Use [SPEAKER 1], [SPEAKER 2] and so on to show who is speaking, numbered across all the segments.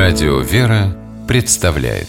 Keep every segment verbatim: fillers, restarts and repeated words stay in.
[SPEAKER 1] Радио «Вера» представляет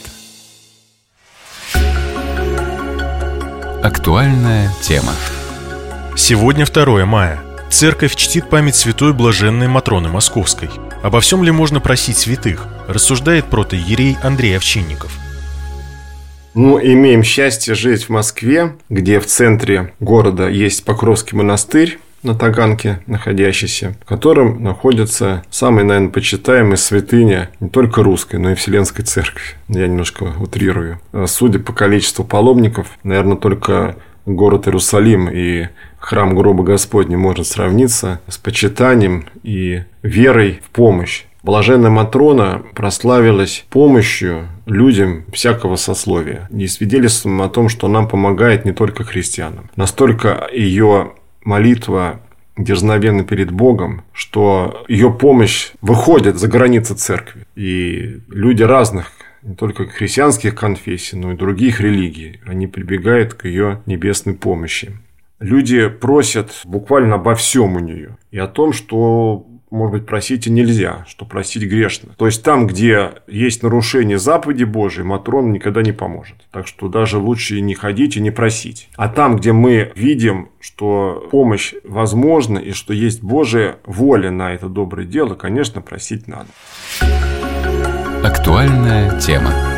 [SPEAKER 1] актуальная тема.
[SPEAKER 2] Сегодня второе мая. Церковь чтит память святой блаженной Матроны Московской. Обо всем ли можно просить святых, рассуждает протоиерей Андрей Овчинников.
[SPEAKER 3] Ну, имеем счастье жить в Москве, где в центре города есть Покровский монастырь на Таганке находящийся, в котором находится самая, наверное, почитаемая святыня не только русской, но и Вселенской Церкви. Я немножко утрирую. Судя по количеству паломников, наверное, только город Иерусалим и храм Гроба Господня может сравниться с почитанием и верой в помощь. Блаженная Матрона прославилась помощью людям всякого сословия и свидетельством о том, что нам помогает не только христианам. Настолько ее молитва дерзновенна перед Богом, что ее помощь выходит за границы церкви. И люди разных, не только христианских конфессий, но и других религий, они прибегают к ее небесной помощи. Люди просят буквально обо всем у нее. И о том, что, может быть, просить и нельзя, что просить грешно. То есть, там, где есть нарушение заповеди Божией, Матрона никогда не поможет. Так что даже лучше не ходить и не просить. А там, где мы видим, что помощь возможна и что есть Божья воля на это доброе дело, конечно, просить надо.
[SPEAKER 1] Актуальная тема.